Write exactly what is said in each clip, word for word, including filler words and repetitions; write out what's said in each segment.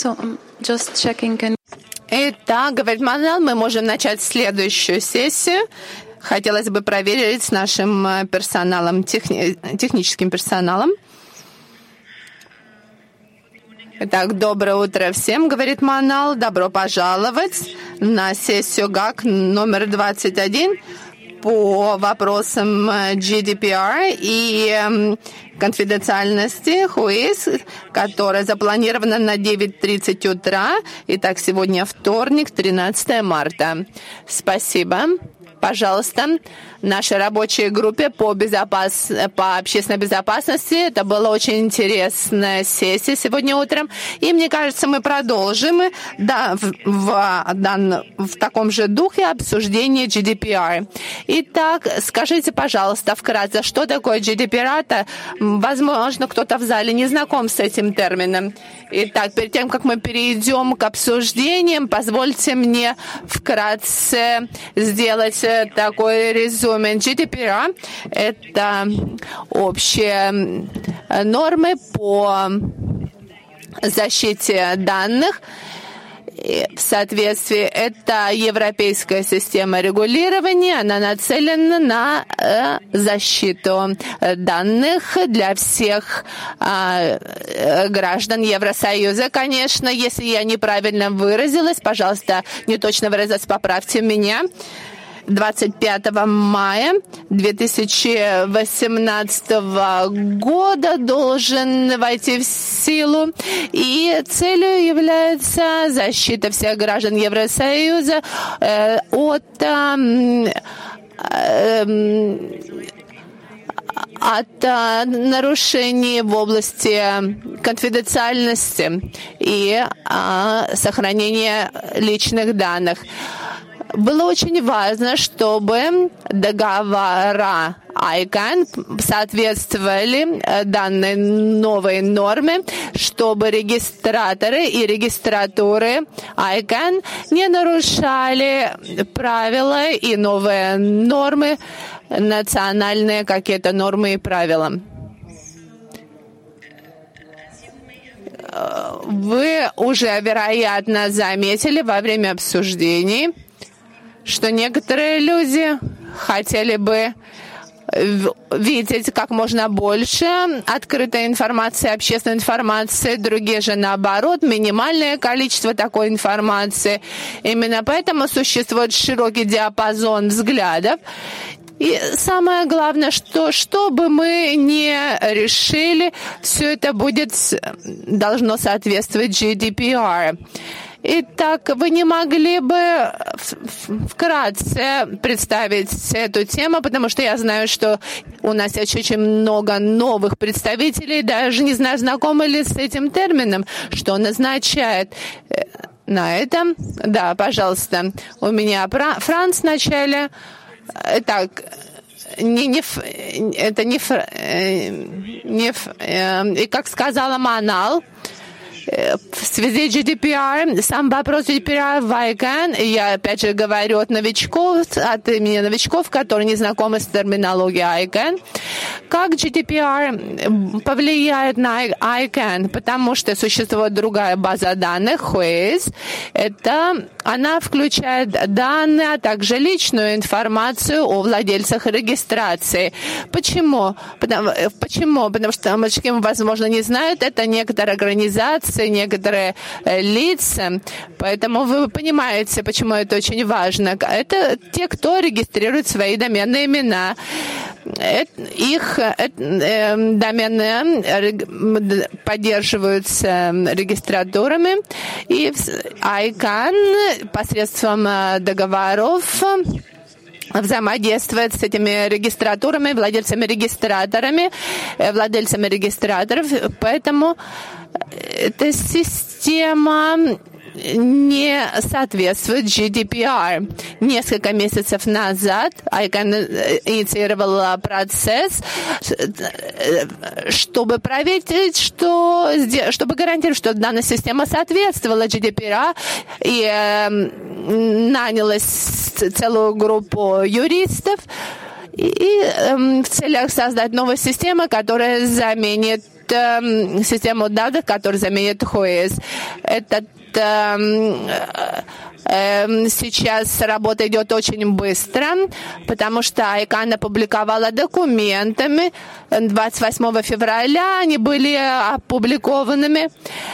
So, um, just checking. Can... Итак, говорит Манал, мы можем начать следующую сессию. Хотелось бы проверить с нашим персоналом, техни... техническим персоналом. Итак, доброе утро всем, говорит Манал. Добро пожаловать на сессию ГАК номер двадцать один по вопросам джи ди пи ар и конфиденциальности ХУИС, которая запланирована на девять тридцать утра. Итак, сегодня вторник, тринадцатое марта. Спасибо. Пожалуйста, нашей рабочей группе по, безопас... по общественной безопасности. Это была очень интересная сессия сегодня утром. И мне кажется, мы продолжим да, в, в, да, в таком же духе обсуждения джи ди пи ар. Итак, скажите, пожалуйста, вкратце, что такое джи ди пи ар? Возможно, кто-то в зале не знаком с этим термином. Итак, перед тем, как мы перейдем к обсуждениям, позвольте мне вкратце сделать такой резюме. джи ди пи ар — это общие нормы по защите данных. В соответствии, это европейская система регулирования, она нацелена на э, защиту данных для всех э, граждан Евросоюза. Конечно, если я неправильно выразилась, пожалуйста, не точно выразилась, поправьте меня. двадцать пятого мая две тысячи восемнадцатого года должен войти в силу, и целью является защита всех граждан Евросоюза э, от э, э, от э, нарушений в области конфиденциальности и э, сохранения личных данных. Было очень важно, чтобы договора ай кан соответствовали данной новой норме, чтобы регистраторы и регистратуры ай кан не нарушали правила и новые нормы, национальные какие-то нормы и правила. Вы уже, вероятно, заметили во время обсуждений, что некоторые люди хотели бы видеть как можно больше открытой информации, общественной информации, другие же наоборот, минимальное количество такой информации. Именно поэтому существует широкий диапазон взглядов. И самое главное, что что бы мы ни решили, все это будет, должно соответствовать джи ди пи ар. Итак, вы не могли бы вкратце представить эту тему, потому что я знаю, что у нас есть очень много новых представителей, даже не знаю, знакомы ли с этим термином, что он означает. На этом, да, пожалуйста, у меня Франц в начале. Так, не, не, это не, не, и как сказала Манал, в связи с джи ди пи ар, сам вопрос джи ди пи ар в ай кан, я опять же говорю от новичков, от имени новичков, которые не знакомы с терминологией ай кан, как джи ди пи ар повлияет на ай кан, потому что существует другая база данных, ХУИС, это она включает данные, а также личную информацию о владельцах регистрации. Почему? Потому, почему? Потому что мальчики, возможно, не знают, это некоторые организации, некоторые лица, поэтому вы понимаете, почему это очень важно. Это те, кто регистрирует свои доменные имена. Их домены поддерживаются регистратурами, и ай кан посредством договоров взаимодействует с этими регистратурами, владельцами регистраторами, владельцами регистраторов. Поэтому эта система не соответствует джи ди пи ар. Несколько месяцев назад ай кан инициировала процесс, чтобы проверить, что, чтобы гарантировать, что данная система соответствовала джи ди пи ар, и э, нанялась целую группу юристов и, и э, в целях создать новую систему, которая заменит э, систему данных, которая заменит Whois. Этот э, э, сейчас работа идет очень быстро, потому что ICANN опубликовала документами. двадцать восьмого февраля они были опубликованными.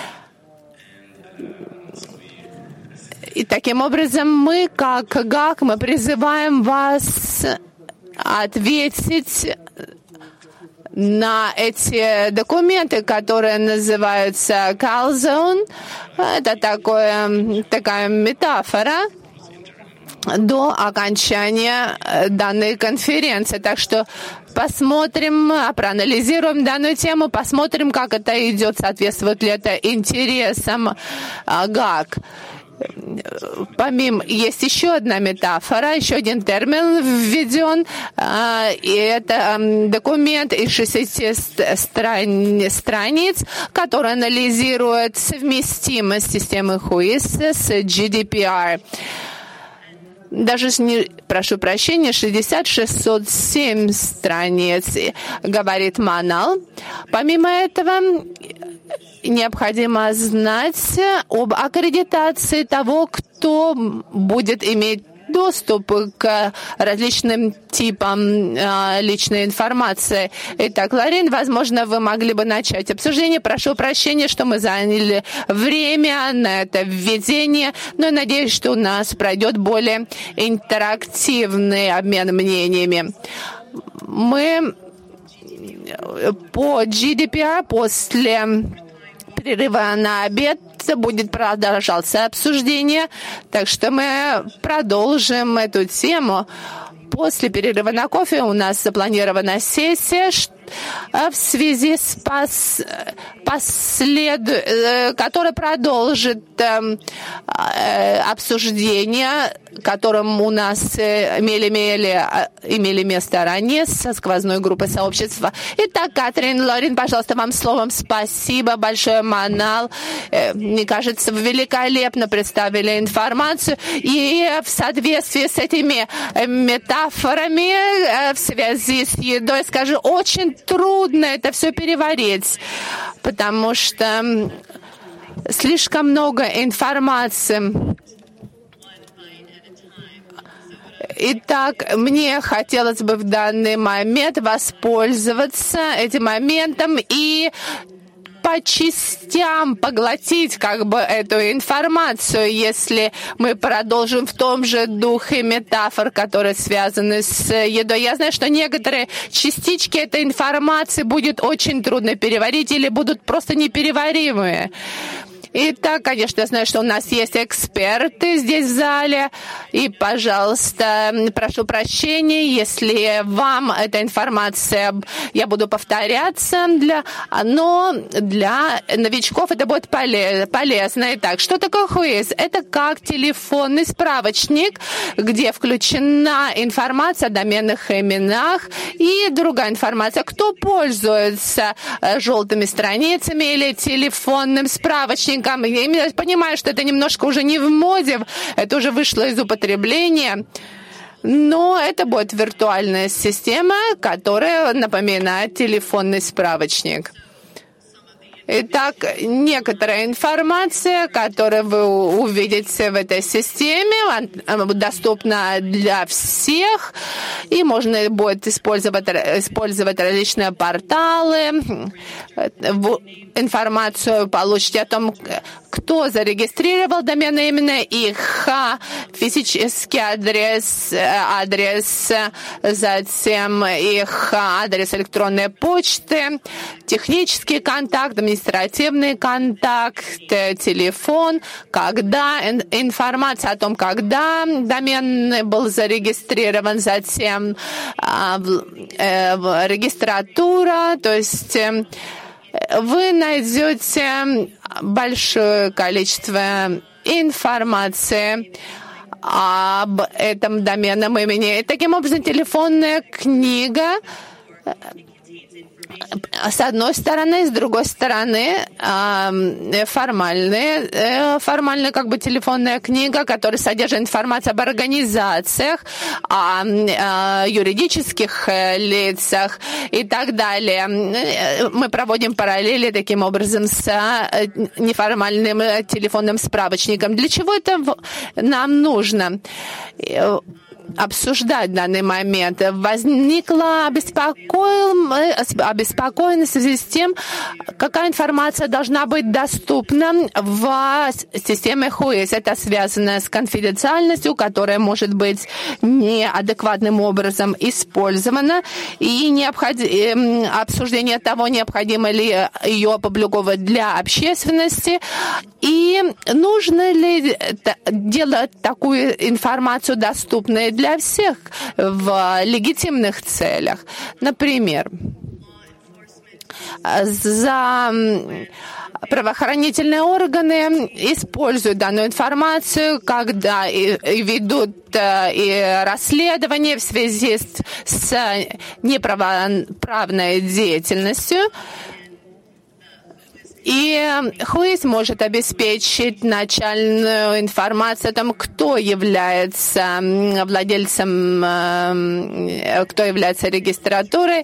И таким образом мы, как ГАК, мы призываем вас ответить на эти документы, которые называются CalZone. Это такое, такая метафора до окончания данной конференции. Так что посмотрим, проанализируем данную тему, посмотрим, как это идет, соответствует ли это интересам ГАК. Помимо, есть еще одна метафора, еще один термин введен, и это документ из шестидесяти страниц, который анализирует совместимость системы Whois с джи ди пи ар. Даже, прошу прощения, шестьдесят шестьсот семь страниц, говорит Манал. Помимо этого, необходимо знать об аккредитации того, кто будет иметь доступ к различным типам э, личной информации. Итак, Ларин, возможно, вы могли бы начать обсуждение. Прошу прощения, что мы заняли время на это введение, но я надеюсь, что у нас пройдет более интерактивный обмен мнениями. Мы по джи ди пи ар после перерыва на обед будет продолжаться обсуждение, так что мы продолжим эту тему. После перерыва на кофе у нас запланирована сессия в связи с пос... послед... которая продолжит обсуждение, которым у нас имели, имели, имели место ранее со сквозной группой сообщества. Итак, Катрин, Лорин, пожалуйста, вам словом спасибо большое, Манал. Мне кажется, вы великолепно представили информацию, и в соответствии с этими метафорами в связи с едой, скажу, очень трудно это все переварить, потому что слишком много информации. Итак, мне хотелось бы в данный момент воспользоваться этим моментом и по частям поглотить как бы эту информацию, если мы продолжим в том же духе метафор, которые связаны с едой. Я знаю, что некоторые частички этой информации будет очень трудно переварить или будут просто непереваримые. Итак, конечно, я знаю, что у нас есть эксперты здесь в зале, и, пожалуйста, прошу прощения, если вам эта информация, я буду повторяться, для, но для новичков это будет полезно. Итак, что такое Whois? Это как телефонный справочник, где включена информация о доменных именах и другая информация. Кто пользуется желтыми страницами или телефонным справочником? Я понимаю, что это немножко уже не в моде, это уже вышло из употребления, но это будет виртуальная система, которая напоминает телефонный справочник. Итак, некоторая информация, которую вы увидите в этой системе, доступна для всех, и можно будет использовать, использовать различные порталы. Информацию получите о том, кто зарегистрировал домены именно их, физический адрес, адрес, затем их адрес электронной почты, технический контакт, административный контакт, телефон, когда информация о том, когда домен был зарегистрирован, затем регистратура, то есть вы найдете большое количество информации об этом доменном имени. И таким образом, телефонная книга с одной стороны, с другой стороны, формальные, формальная как бы телефонная книга, которая содержит информацию об организациях, о юридических лицах и так далее. Мы проводим параллели таким образом с неформальным телефонным справочником. Для чего это нам нужно обсуждать в данный момент? Возникла обеспокоенность в связи с тем, какая информация должна быть доступна в системе хуэйз. Это связано с конфиденциальностью, которая может быть неадекватным образом использована, и необходи... обсуждение того, необходимо ли ее опубликовать для общественности, и нужно ли делать такую информацию доступной для всех в легитимных целях. Например, за правоохранительные органы используют данную информацию, когда и, и ведут и расследования в связи с, с неправоправной деятельностью. И хуэйз может обеспечить начальную информацию о том, кто является владельцем, кто является регистратурой,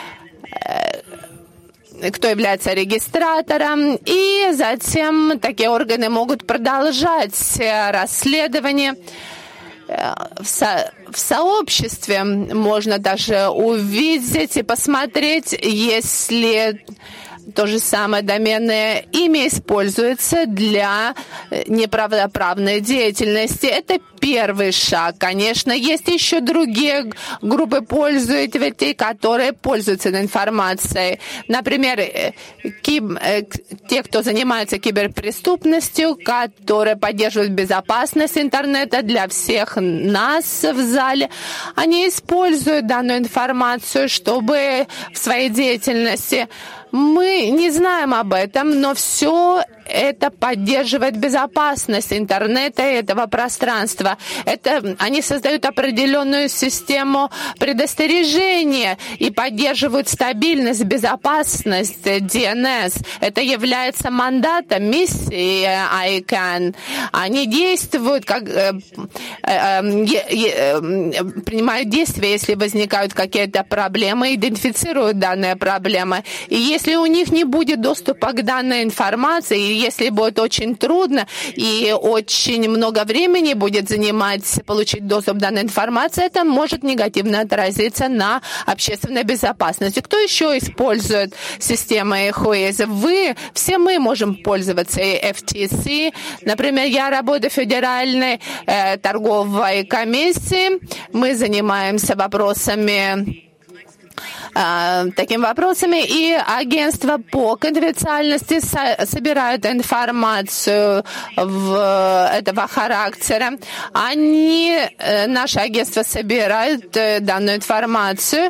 кто является регистратором, и затем такие органы могут продолжать расследование. В, со, в сообществе можно даже увидеть и посмотреть, если то же самое доменное имя используется для неправоправной деятельности. Это первый шаг. Конечно, есть еще другие группы пользователей, которые пользуются информацией. Например, киб... те, кто занимается киберпреступностью, которые поддерживают безопасность интернета для всех нас в зале. Они используют данную информацию, чтобы в своей деятельности... Мы не знаем об этом, но все это поддерживает безопасность интернета и этого пространства. Это, они создают определенную систему предостережения и поддерживают стабильность, безопасность ди эн эс. Это является мандатом миссии ай кан. Они действуют, как, э, э, э, принимают действия, если возникают какие-то проблемы, идентифицируют данные проблемы. И если у них не будет доступа к данной информации, если будет очень трудно и очень много времени будет занимать получить доступ к данной информации, это может негативно отразиться на общественной безопасности. Кто еще использует системы хуэйз? Вы, все мы можем пользоваться эф ти си. Например, я работаю в Федеральной э, торговой комиссии. Мы занимаемся вопросами такими вопросами, и агентство по конфиденциальности со- собирают информацию в, этого характера. Они, наше агентство собирает данную информацию.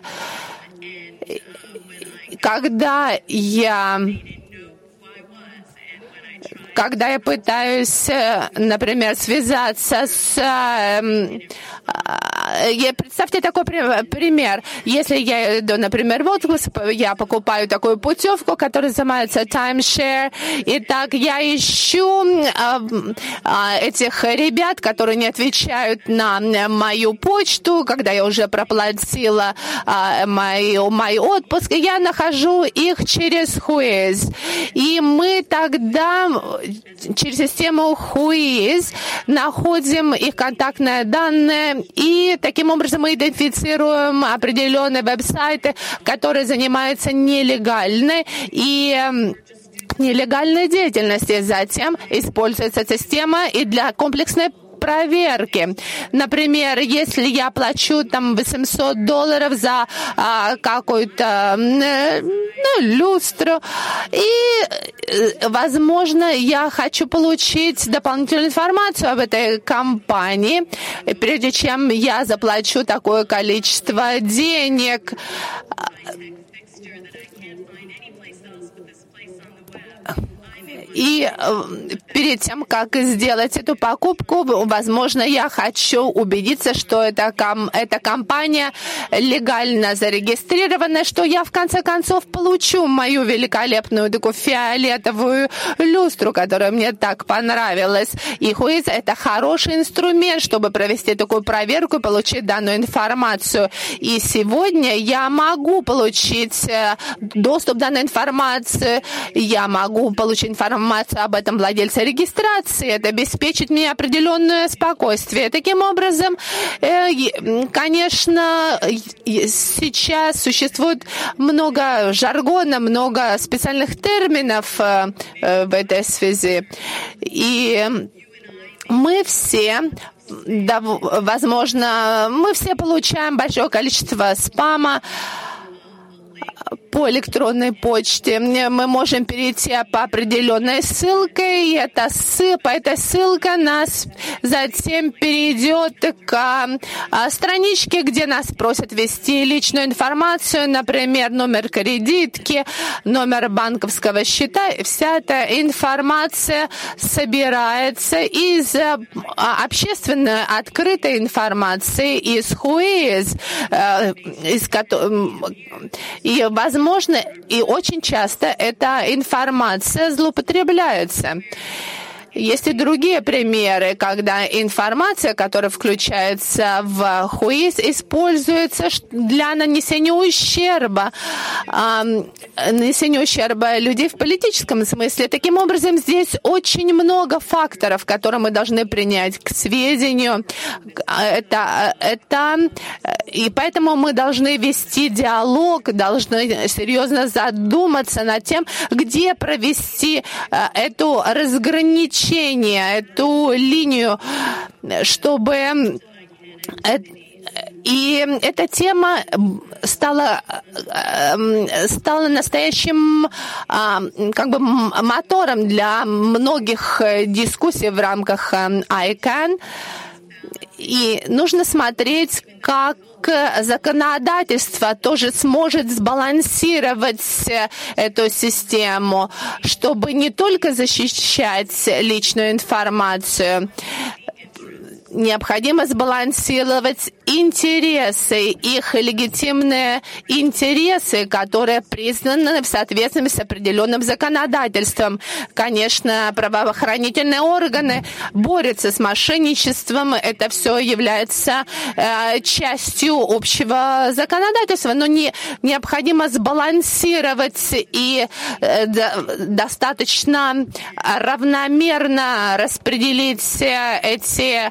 Когда я Когда я пытаюсь, например, связаться с... Представьте такой пример. Если я иду, например, в отпуск, я покупаю такую путевку, которая называется timeshare, и так я ищу этих ребят, которые не отвечают на мою почту, когда я уже проплатила мой, мой отпуск, и я нахожу их через хуэйз. И мы тогда через систему хуэйз находим их контактные данные, и таким образом мы идентифицируем определенные веб-сайты, которые занимаются нелегальной и нелегальной деятельностью. Затем используется система и для комплексной проверки. Например, если я плачу там восемьсот долларов за а, какую-то ну, люстру, и, возможно, я хочу получить дополнительную информацию об этой компании, прежде чем я заплачу такое количество денег. И перед тем, как сделать эту покупку, возможно, я хочу убедиться, что эта, ком- эта компания легально зарегистрирована, что я в конце концов получу мою великолепную такую фиолетовую люстру, которая мне так понравилась. И Whois — это хороший инструмент, чтобы провести такую проверку и получить данную информацию. И сегодня я могу получить доступ к данной информации, я могу получить информацию об этом владельце регистрации, это обеспечит мне определенное спокойствие. Таким образом, конечно, сейчас существует много жаргона, много специальных терминов в этой связи. И мы все, да, возможно, мы все получаем большое количество спама по электронной почте. Мы можем перейти по определенной ссылке, и эта ссылка, эта ссылка нас затем перейдет к страничке, где нас просят ввести личную информацию, например, номер кредитки, номер банковского счета. Вся эта информация собирается из общественной открытой информации, из Whois, из которой и возможно, и очень часто эта информация злоупотребляется. Есть и другие примеры, когда информация, которая включается в Whois, используется для нанесения ущерба, э, нанесения ущерба людей в политическом смысле. Таким образом, здесь очень много факторов, которые мы должны принять к сведению. Это, это, и поэтому мы должны вести диалог, должны серьезно задуматься над тем, где провести эту разграничение, эту линию, чтобы... И эта тема стала, стала настоящим как бы мотором для многих дискуссий в рамках ай кан. И нужно смотреть, как законодательство тоже сможет сбалансировать эту систему, чтобы не только защищать личную информацию. Необходимо сбалансировать интересы, их легитимные интересы, которые признаны в соответствии с определенным законодательством. Конечно, правоохранительные органы борются с мошенничеством, это все является э, частью общего законодательства, но не, необходимо сбалансировать и э, достаточно равномерно распределить эти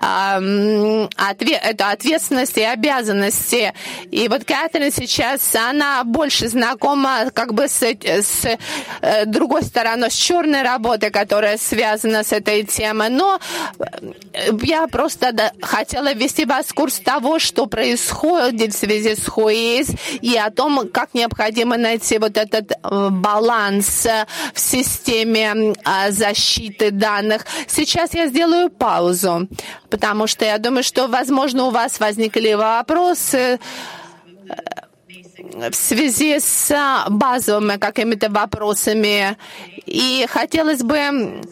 эту ответственность и обязанности. И вот Кэтрин сейчас, она больше знакома как бы с, с другой стороной, с черной работой, которая связана с этой темой. Но я просто хотела ввести вас в курс того, что происходит в связи с Whois, и о том, как необходимо найти вот этот баланс в системе защиты данных. Сейчас я сделаю паузу, потому что я думаю, что, возможно, у вас возникли вопросы в связи с базовыми какими-то вопросами. И хотелось бы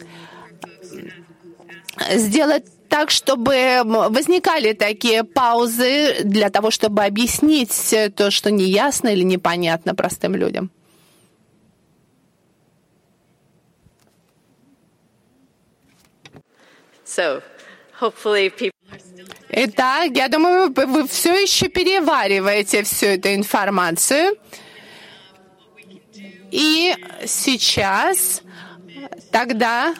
сделать так, чтобы возникали такие паузы для того, чтобы объяснить то, что неясно или непонятно простым людям. So, hopefully people... Итак, я думаю, вы, вы все еще перевариваете всю эту информацию. И сейчас тогда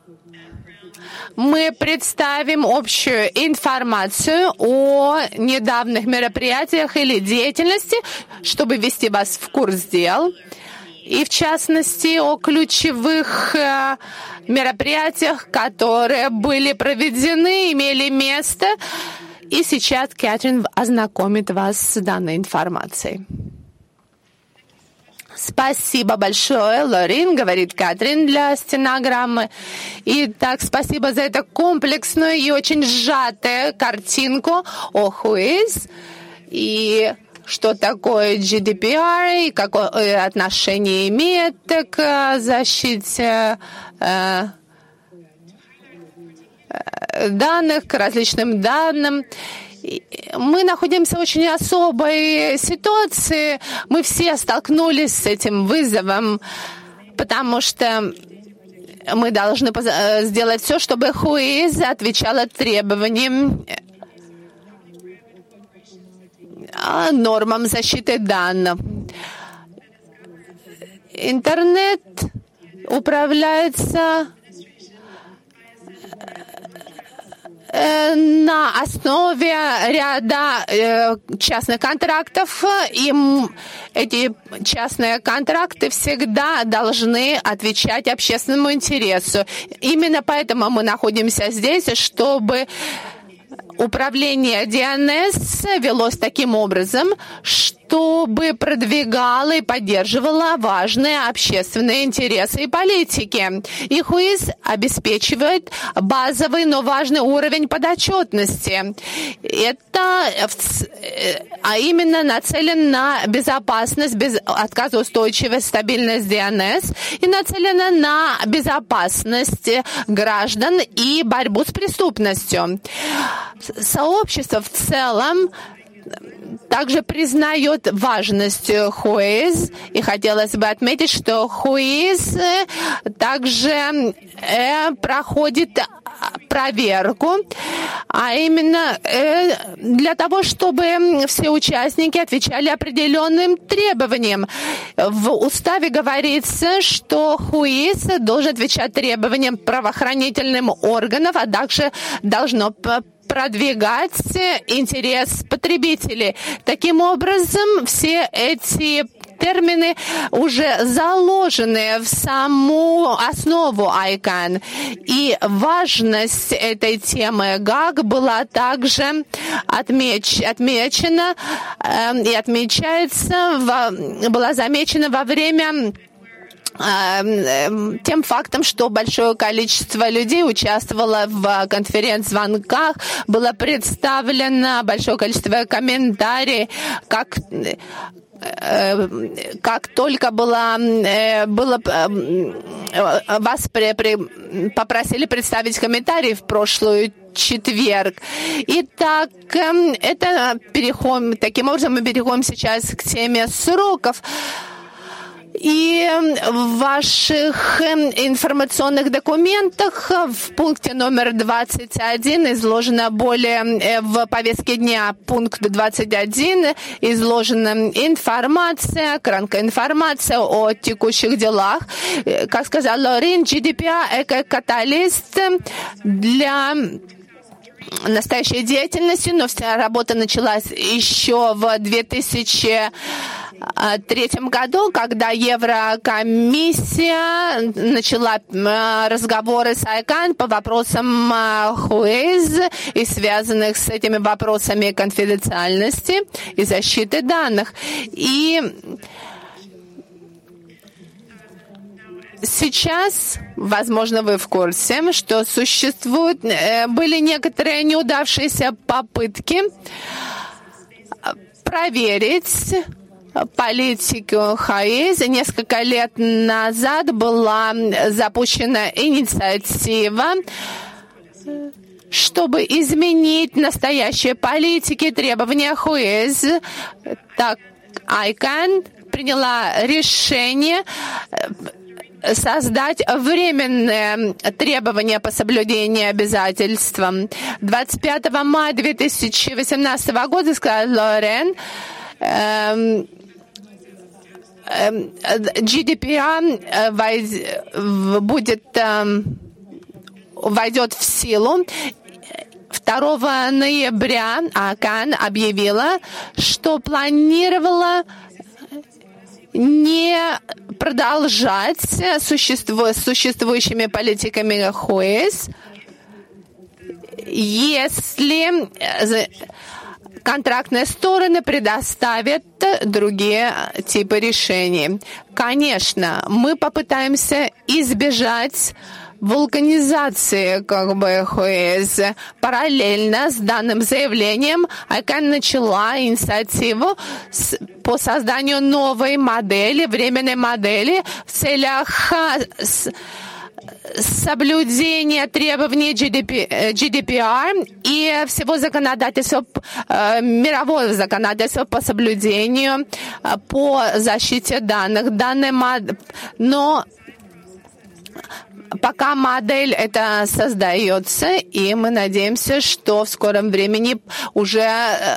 мы представим общую информацию о недавних мероприятиях или деятельности, чтобы ввести вас в курс дел. И, в частности, о ключевых э, мероприятиях, которые были проведены, имели место. И сейчас Кэтрин ознакомит вас с данной информацией. Спасибо большое, Лорин, говорит Кэтрин для стенограммы. Итак, спасибо за эту комплексную и очень сжатую картинку о Whois. И что такое джи ди пи ар и какое отношение имеет к защите данных, к различным данным. Мы находимся в очень особой ситуации. Мы все столкнулись с этим вызовом, потому что мы должны сделать все, чтобы Whois отвечала требованиям, нормам защиты данных. Интернет управляется на основе ряда частных контрактов, и эти частные контракты всегда должны отвечать общественному интересу. Именно поэтому мы находимся здесь, чтобы управление ди эн эс велось таким образом, чтобы продвигало и поддерживало важные общественные интересы и политики. И Whois обеспечивает базовый, но важный уровень подотчетности. Это, а именно нацелен на безопасность, без, отказоустойчивость, стабильность ди эн эс и нацелена на безопасность граждан и борьбу с преступностью. Сообщество в целом также признает важность Whois, и хотелось бы отметить, что Whois также э, проходит проверку, а именно э, для того, чтобы все участники отвечали определенным требованиям. В уставе говорится, что Whois должен отвечать требованиям правоохранительным органам, а также должно продвигать интерес потребителей. Таким образом, все эти термины уже заложены в саму основу айкан. И важность этой темы ГАГ была также отмеч, отмечена э, и отмечается, во, была замечена во время тем фактом, что большое количество людей участвовало в конференц-звонках, было представлено большое количество комментариев, как как только было, было вас при, при, попросили представить комментарии в прошлую четверг. Итак, это переходим, таким образом мы переходим сейчас к теме сроков. И в ваших информационных документах в пункте номер двадцать один изложена более, в повестке дня пункт двадцать один изложена информация, краткая информация о текущих делах. Как сказал Лорин, джи ди пи ар — это каталист для настоящей деятельности, но вся работа началась еще в две тысячи третьем году, когда Еврокомиссия начала разговоры с айкан по вопросам Whois и связанных с этими вопросами конфиденциальности и защиты данных. И сейчас, возможно, вы в курсе, что существуют, были некоторые неудавшиеся попытки проверить политику Whois. Несколько лет назад была запущена инициатива, чтобы изменить настоящие политики, требования Whois. Так, айкан приняла решение создать временные требования по соблюдению обязательствам. двадцать пятого мая две тысячи восемнадцатого года, сказал Лорен, эм, джи ди пи ар будет, войдет в силу. второго ноября айкан объявила, что планировала не продолжать существу, существующими политиками Whois, если контрактные стороны предоставят другие типы решений. Конечно, мы попытаемся избежать вулканизации как бы ХОЭС. Параллельно с данным заявлением ICANN начала инициативу с, по созданию новой модели, временной модели в целях с, соблюдения требований джи ди пи ар и всего законодательства, мирового законодательства по соблюдению, по защите данных. Данная мод... Но пока модель это создается, и мы надеемся, что в скором времени уже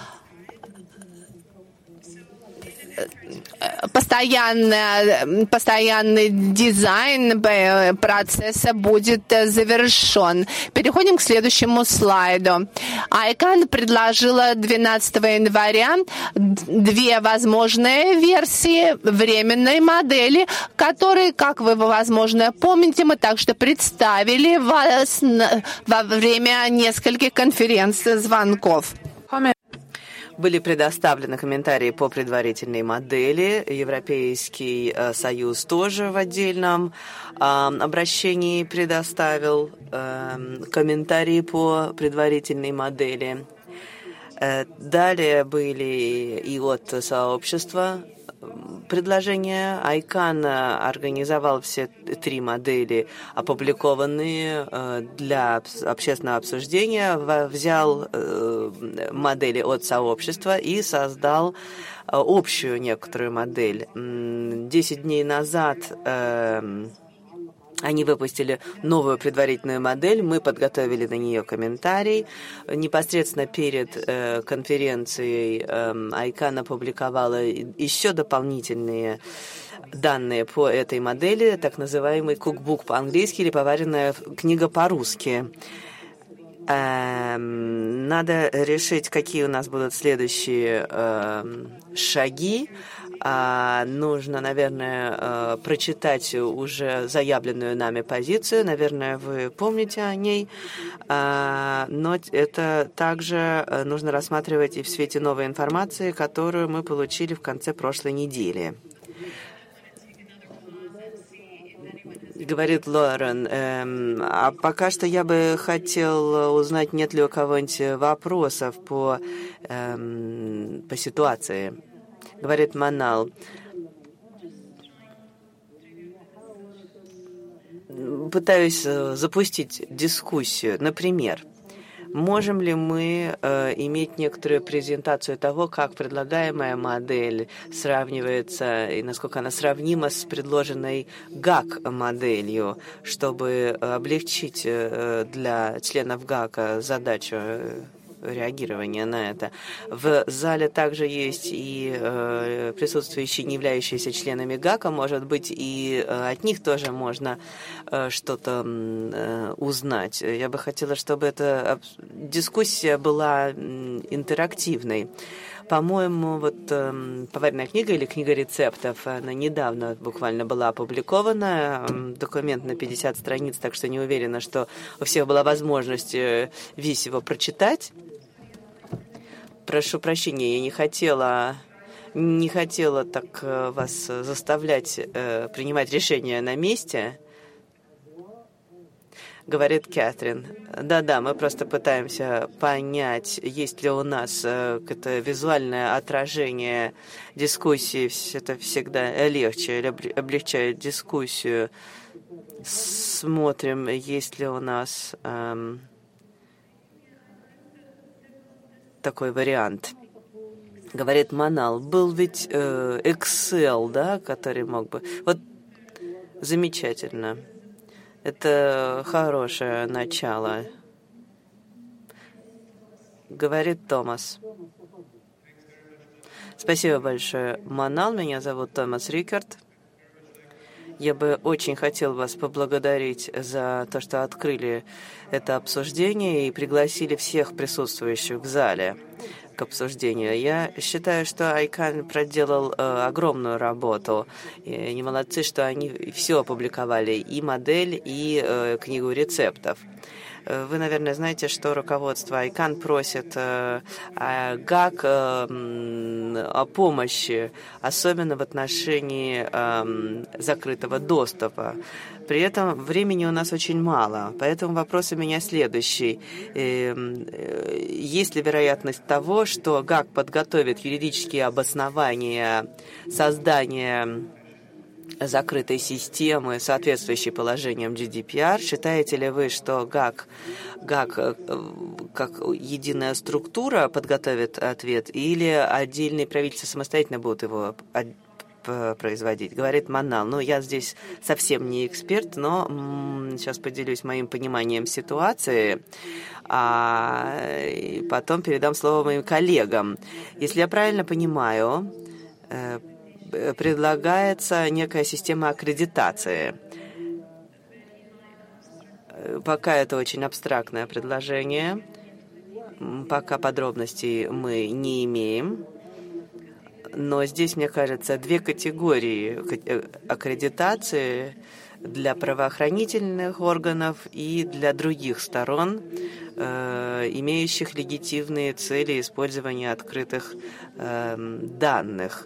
Постоянный, постоянный дизайн процесса будет завершен. Переходим к следующему слайду. ICANN предложила двенадцатого января две возможные версии временной модели, которые, как вы, возможно, помните, мы также представили вас во время нескольких конференций звонков. Были предоставлены комментарии по предварительной модели. Европейский э, Союз тоже в отдельном э, обращении предоставил э, комментарии по предварительной модели. Э, далее были и от сообщества предложения. ICANN организовал все три модели, опубликованные для общественного обсуждения, взял модели от сообщества и создал общую некоторую модель. Десять дней назад они выпустили новую предварительную модель, мы подготовили на нее комментарий. Непосредственно перед э, конференцией э, ICANN опубликовала еще дополнительные данные по этой модели, так называемый cookbook по-английски или поваренная книга по-русски. Э, надо решить, какие у нас будут следующие э, шаги. А, нужно, наверное, э, прочитать уже заявленную нами позицию. Наверное, вы помните о ней. А, но это также нужно рассматривать и в свете новой информации, которую мы получили в конце прошлой недели. Говорит Лорен, эм, а пока что я бы хотел узнать, нет ли у кого-нибудь вопросов по, эм, по ситуации. Говорит Манал. Пытаюсь запустить дискуссию. Например, можем ли мы э, иметь некоторую презентацию того, как предлагаемая модель сравнивается и насколько она сравнима с предложенной ГАК-моделью, чтобы облегчить э, для членов ГАКа задачу реагирования на это. В зале также есть и э, присутствующие, не являющиеся членами ГАКа, может быть, и э, от них тоже можно э, что-то э, узнать. Я бы хотела, чтобы эта дискуссия была э, интерактивной. По-моему, вот э, «Поваренная книга» или «Книга рецептов», она недавно буквально была опубликована, э, документ на пятьдесят страниц, так что не уверена, что у всех была возможность э, весь его прочитать. Прошу прощения, я не хотела, не хотела так э, вас заставлять э, принимать решения на месте. Говорит Кэтрин. Да-да, мы просто пытаемся понять, есть ли у нас э, это визуальное отражение дискуссии. Это всегда легче, облегчает дискуссию. Смотрим, есть ли у нас э, такой вариант. Говорит Манал, был ведь э, Excel, да, который мог бы... Вот замечательно. Это хорошее начало. Говорит Томас. Спасибо большое, Манал. Меня зовут Томас Рикард. Я бы очень хотел вас поблагодарить за то, что открыли это обсуждение и пригласили всех присутствующих в зале к обсуждению. Я считаю, что ICANN проделал э, огромную работу. И они молодцы, что они все опубликовали, и модель, и э, книгу рецептов. Вы, наверное, знаете, что руководство айкан просит ГАК о помощи, особенно в отношении закрытого доступа. При этом времени у нас очень мало, поэтому вопрос у меня следующий. Есть ли вероятность того, что ГАК подготовит юридические обоснования создания закрытой системы, соответствующей положениям джи ди пи ар? Считаете ли вы, что ГАК, ГАК как единая структура подготовит ответ, или отдельные правительства самостоятельно будут его производить? Говорит Манал. Ну, я здесь совсем не эксперт, но м- сейчас поделюсь моим пониманием ситуации, а и потом передам слово моим коллегам. Если я правильно понимаю, э- предлагается некая система аккредитации. Пока это очень абстрактное предложение, пока подробностей мы не имеем. Но здесь, мне кажется, две категории аккредитации для правоохранительных органов и для других сторон, э, имеющих легитимные цели использования открытых э, данных.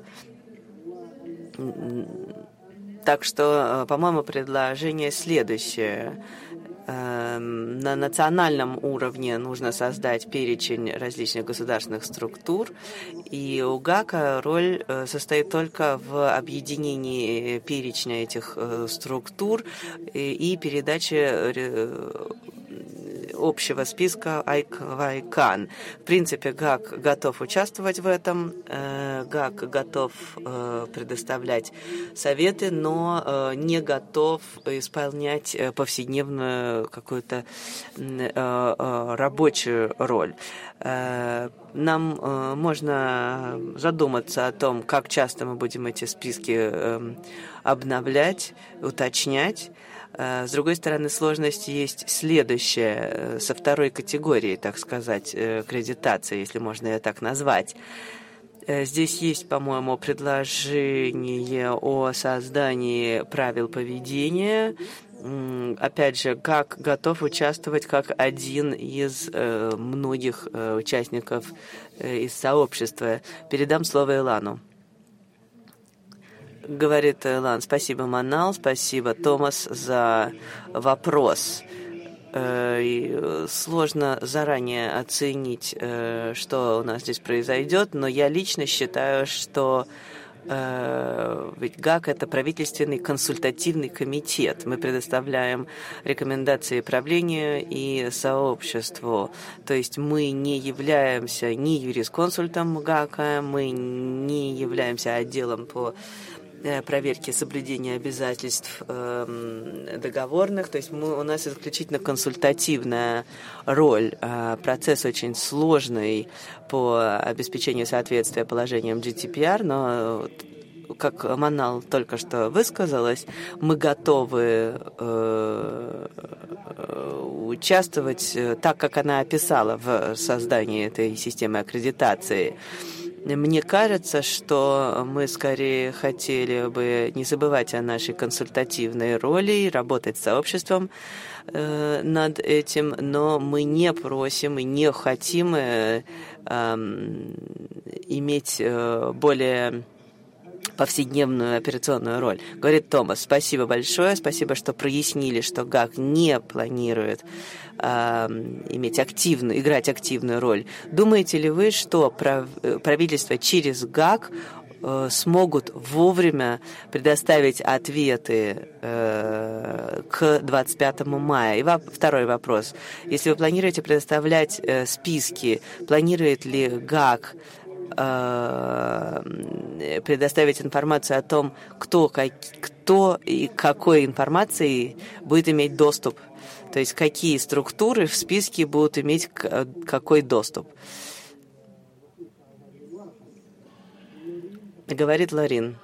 Так что, по-моему, предложение следующее. На национальном уровне нужно создать перечень различных государственных структур, и у ГАКа роль состоит только в объединении перечня этих структур и передаче общего списка айкан. В принципе, ГАК готов участвовать в этом, ГАК готов предоставлять советы, но не готов исполнять повседневную какую-то рабочую роль. Нам можно задуматься о том, как часто мы будем эти списки обновлять, уточнять. С другой стороны, сложность есть следующая, со второй категории, так сказать, аккредитации, если можно ее так назвать. Здесь есть, по-моему, предложение о создании правил поведения. Опять же, ГАК готов участвовать как один из многих участников из сообщества. Передам слово Илану. Говорит Илан. Спасибо, Манал, спасибо, Томас, за вопрос. Сложно заранее оценить, что у нас здесь произойдет, но я лично считаю, что ведь ГАК – это правительственный консультативный комитет. Мы предоставляем рекомендации правлению и сообществу. То есть мы не являемся ни юрисконсультом ГАКа, мы не являемся отделом по проверки соблюдения обязательств э, договорных. То есть мы, у нас исключительно консультативная роль. Э, процесс очень сложный по обеспечению соответствия положениям джи ди пи ар, но, как Манал только что высказалась, мы готовы э, участвовать так, как она описала в создании этой системы аккредитации. Мне кажется, что мы скорее хотели бы не забывать о нашей консультативной роли и работать с сообществом э, над этим, но мы не просим и не хотим э, э, иметь э, более повседневную операционную роль. Говорит Томас, спасибо большое, спасибо, что прояснили, что ГАК не планирует э, иметь активную, играть активную роль. Думаете ли вы, что прав, правительство через ГАК э, смогут вовремя предоставить ответы э, к двадцать пятому мая? И во, второй вопрос. Если вы планируете предоставлять э, списки, планирует ли ГАК предоставить информацию о том, кто, как, кто и какой информацией будет иметь доступ. То есть какие структуры в списке будут иметь какой доступ. Говорит Ларин.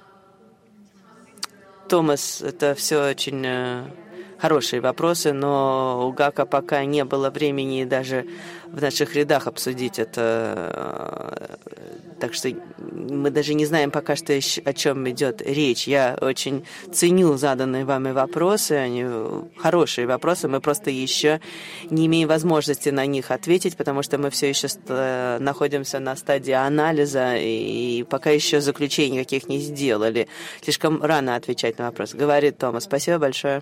Томас, это все очень хорошие вопросы, но у ГАКа пока не было времени даже в наших рядах обсудить это. Так что мы даже не знаем пока что, о чем идет речь. Я очень ценю заданные вами вопросы. Они хорошие вопросы. Мы просто еще не имеем возможности на них ответить, потому что мы все еще находимся на стадии анализа и пока еще заключений никаких не сделали. Слишком рано отвечать на вопрос. Говорит Томас. Спасибо большое.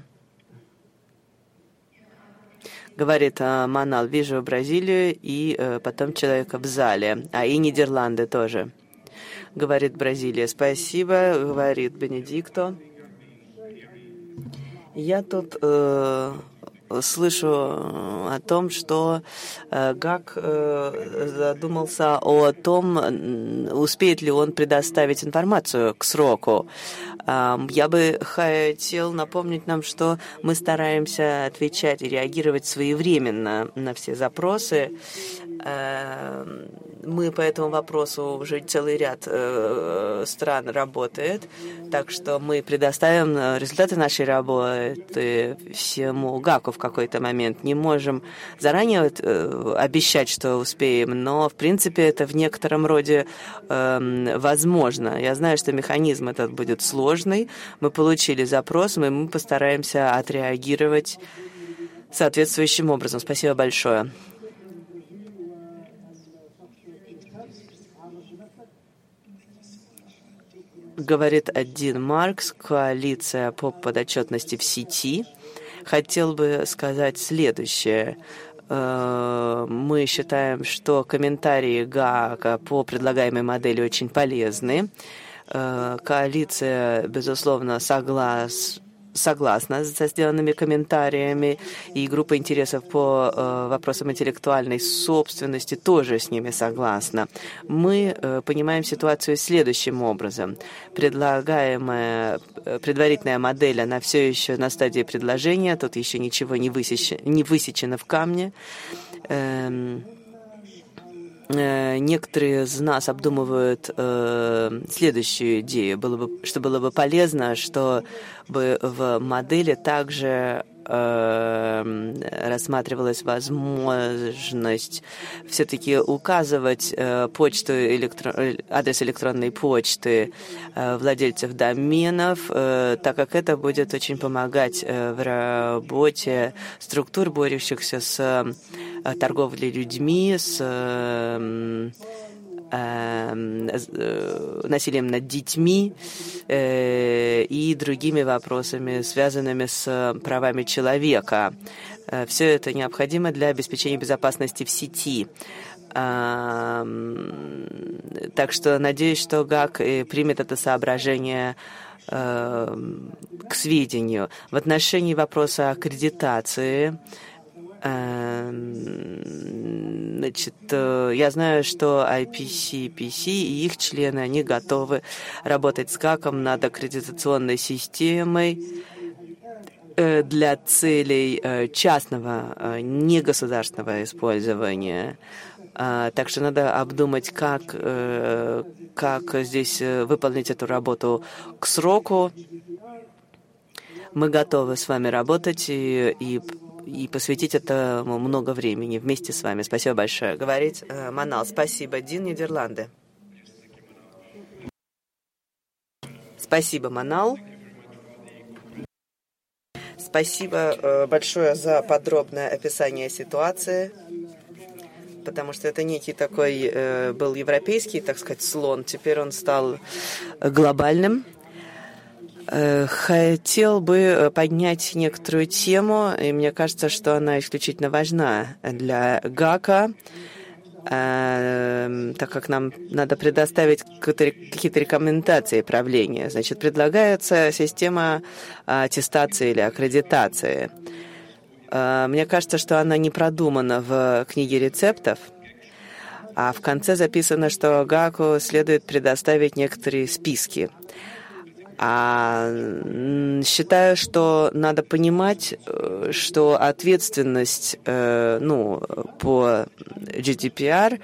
Говорит Манал, вижу Бразилию и э, потом человека в зале, а и Нидерланды тоже. Говорит Бразилия, спасибо. Говорит Бенедикто. Я тут э, слышу о том, что э, Гак э, задумался о том, успеет ли он предоставить информацию к сроку. Я бы хотел напомнить нам, что мы стараемся отвечать и реагировать своевременно на все запросы. Мы по этому вопросу уже целый ряд стран работает, так что мы предоставим результаты нашей работы всему ГАКу в какой-то момент. Не можем заранее обещать, что успеем, но в принципе это в некотором роде возможно. Я знаю, что механизм этот будет сложный. Мы получили запрос, и мы постараемся отреагировать соответствующим образом. Спасибо большое. Говорит один Маркс, коалиция по подотчетности в сети. Хотел бы сказать следующее. Мы считаем, что комментарии ГАКа по предлагаемой модели очень полезны. Коалиция, безусловно, соглас, согласна со сделанными комментариями, и группа интересов по э, вопросам интеллектуальной собственности тоже с ними согласна. Мы э, понимаем ситуацию следующим образом. Предлагаемая предварительная модель, она все еще на стадии предложения, тут еще ничего не, высеч... не высечено в камне. Эм... Некоторые из нас обдумывают э, следующую идею, было бы, что было бы полезно, чтобы в модели также э, рассматривалась возможность все-таки указывать э, почту, электро... адрес электронной почты э, владельцев доменов, э, так как это будет очень помогать э, в работе структур, борющихся с торговлей людьми, с э, э, насилием над детьми э, и другими вопросами, связанными с правами человека. Э, все это необходимо для обеспечения безопасности в сети. Э, так что надеюсь, что ГАК примет это соображение э, к сведению. В отношении вопроса аккредитации, значит, я знаю, что ай пи си пи си и их члены, они готовы работать с ГАКом над аккредитационной системой для целей частного, негосударственного использования. Так что надо обдумать, как, как здесь выполнить эту работу к сроку. Мы готовы с вами работать и, и и посвятить это много времени вместе с вами. Спасибо большое. Говорит э, Манал. Спасибо. Дин, Нидерланды. Спасибо, Манал. Спасибо э, большое за подробное описание ситуации, потому что это некий такой э, был европейский, так сказать, слон. Теперь он стал глобальным. Хотел бы поднять некоторую тему, и мне кажется, что она исключительно важна для ГАКа, так как нам надо предоставить какие-то рекомендации правления. Значит, предлагается система аттестации или аккредитации. Мне кажется, что она не продумана в книге рецептов, а в конце записано, что ГАКу следует предоставить некоторые списки. А считаю, что надо понимать, что ответственность э, ну, по джи ди пи ар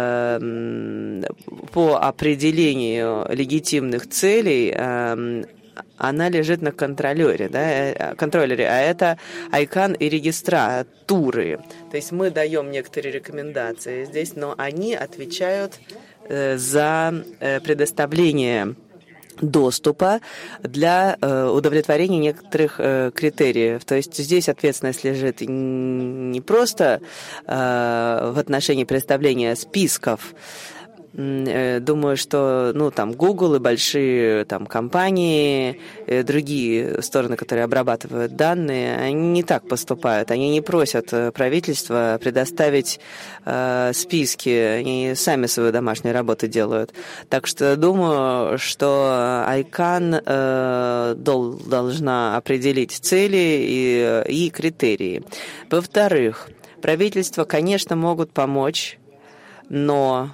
э, по определению легитимных целей э, она лежит на контролере, да, контроллере, а это айкан и регистратуры. То есть мы даем некоторые рекомендации здесь, но они отвечают за предоставление доступа для э, удовлетворения некоторых э, критериев. То есть здесь ответственность лежит не просто э, в отношении предоставления списков. Думаю, что ну, там, Google и большие там, компании, и другие стороны, которые обрабатывают данные, они не так поступают. Они не просят правительства предоставить э, списки, они сами свою домашнюю работу делают. Так что думаю, что айкан э, дол, должна определить цели и, и критерии. Во-вторых, правительства, конечно, могут помочь, но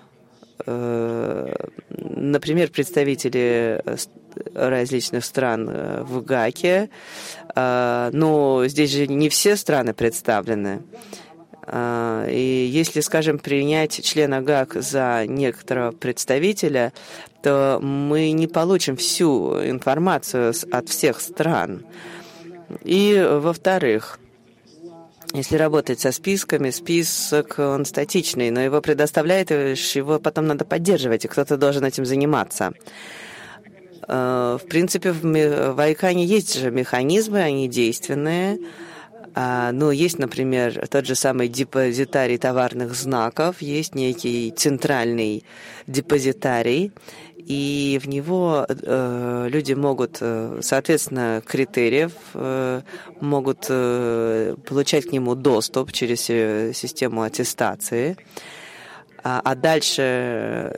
например, представители различных стран в ГАКе, но здесь же не все страны представлены. И если, скажем, принять члена ГАК за некоторого представителя, то мы не получим всю информацию от всех стран. И, во-вторых, если работать со списками, список, он статичный, но его предоставляешь, его потом надо поддерживать, и кто-то должен этим заниматься. В принципе, в айкане есть же механизмы, они действенные. Ну, есть, например, тот же самый депозитарий товарных знаков, есть некий центральный депозитарий, и в него э, люди могут, э, соответственно, критериев, э, могут э, получать к нему доступ через э, систему аттестации. А, а дальше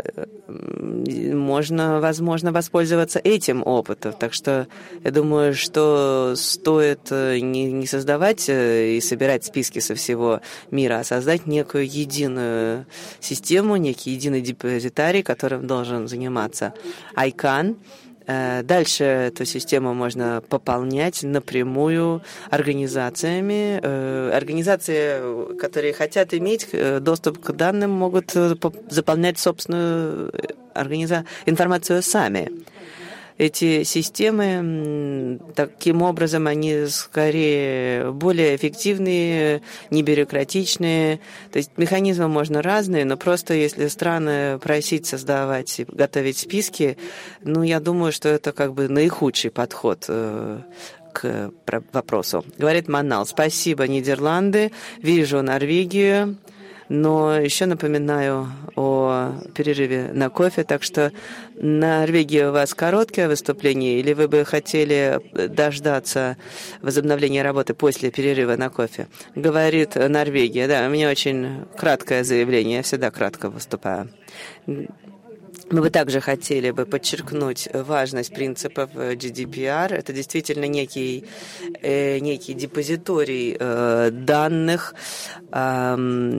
можно, возможно, воспользоваться этим опытом. Так что я думаю, что стоит не, не создавать и собирать списки со всего мира, а создать некую единую систему, некий единый депозитарий, которым должен заниматься айкан. Дальше эту систему можно пополнять напрямую организациями. Организации, которые хотят иметь доступ к данным, могут заполнять собственную организа... информацию сами. Эти системы, таким образом, они скорее более эффективные, не бюрократичные. То есть механизмы можно разные, но просто если страны просить создавать, готовить списки, ну, я думаю, что это как бы наихудший подход к вопросу. Говорит Манал. Спасибо, Нидерланды. Вижу Норвегию. Но еще напоминаю о перерыве на кофе, так что Норвегия, у вас короткое выступление, или вы бы хотели дождаться возобновления работы после перерыва на кофе? Говорит Норвегия. Да, у меня очень краткое заявление, я всегда кратко выступаю. Мы бы также хотели бы подчеркнуть важность принципов джи ди пи ар. Это действительно некий, э, некий депозиторий э, данных э,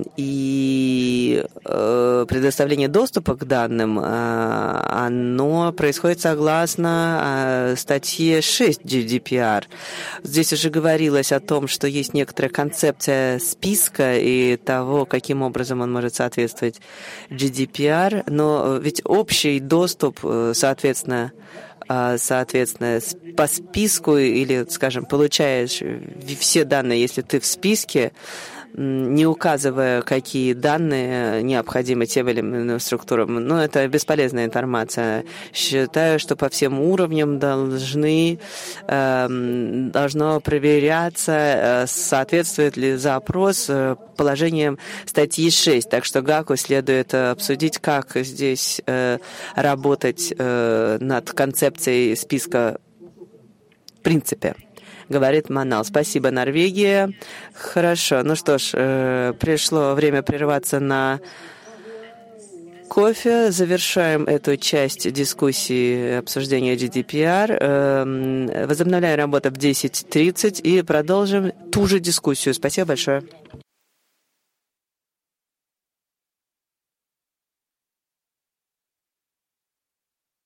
и э, предоставление доступа к данным, э, оно происходит согласно э, статье шесть джи ди пи ар. Здесь уже говорилось о том, что есть некоторая концепция списка и того, каким образом он может соответствовать джи ди пи ар, но ведь общий доступ, соответственно, соответственно, по списку или, скажем, получаешь все данные, если ты в списке, не указывая, какие данные необходимы тем или иным структурам. Ну, это бесполезная информация. Считаю, что по всем уровням должны, э, должно проверяться, соответствует ли запрос положениям статьи шесть. Так что ГАКу следует обсудить, как здесь э, работать э, над концепцией списка в принципе. Говорит Манал. Спасибо, Норвегия. Хорошо. Ну что ж, э, пришло время прерваться на кофе. Завершаем эту часть дискуссии обсуждения джи ди пи ар. Э, возобновляем работу в десять тридцать и продолжим ту же дискуссию. Спасибо большое.